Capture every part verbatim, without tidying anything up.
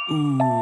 Ooh.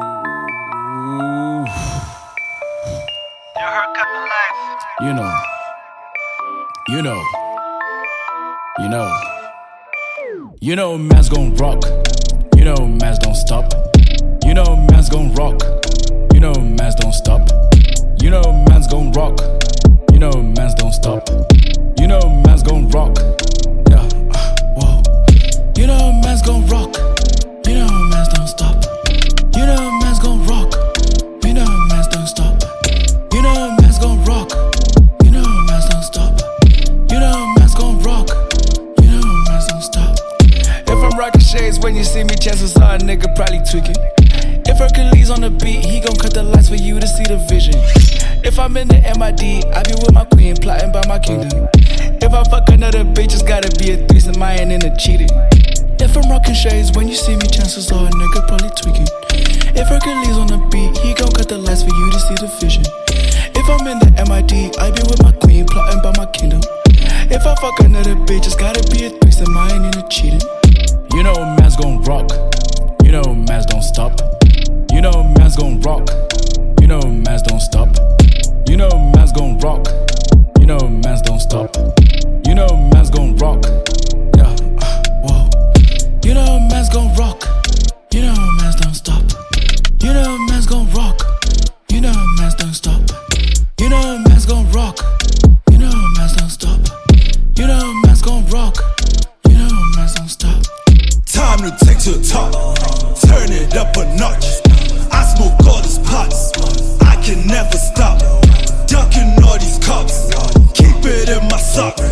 Your haircut the life. You know. You know. You know. You know man's gon' rock. You know man's don't stop. You know man's gon' rock. You know man's don't stop. You know man's gon' rock. You know man's don't stop. You know man's gon' rock. Yeah. Uh, whoa. You know man's gon' rock. You know man's don't stop. You know man's gon' rock. You know man's don't stop. You know man's gon' rock. You know man's don't stop. You know man's gon' rock. You know man's don't stop. If I'm rocking shades when you see me, chances are a nigga probably tweaking. If Hercules on the beat, he gon' cut the lights for you to see the vision. If I'm in the M I D, I be with my queen, plotting by my kingdom. If I fuck another bitch, it's gotta be a threesome, I ain't into cheating. If I'm rocking shades, when you see me, chances are a nigga probably tweaking. If Hercules on the beat, he gon' cut the lights for you to see the vision. If I'm in the M I D, I be with my queen, plotting by my kingdom. If I fuck another bitch, it's gotta be a threesome, I ain't into cheating. You know man's gon' rock. You know man's don't stop. You know man's gon' rock. You know man's don't stop. You know man's gon' rock. You know man's don't stop. You know man's gon' rock. Yeah, uh, whoa. You know man's gon' rock. You know man's don't stop. You know man's gon' rock. You know man's don't stop. You know man's gon' rock. You know man's don't stop. You know man's gon' rock. You know man's don't stop. Time to take to the top. Turn it up a notch. I smoke all these pots. I can never stop. Ducking all these cops. Keep it in my socks.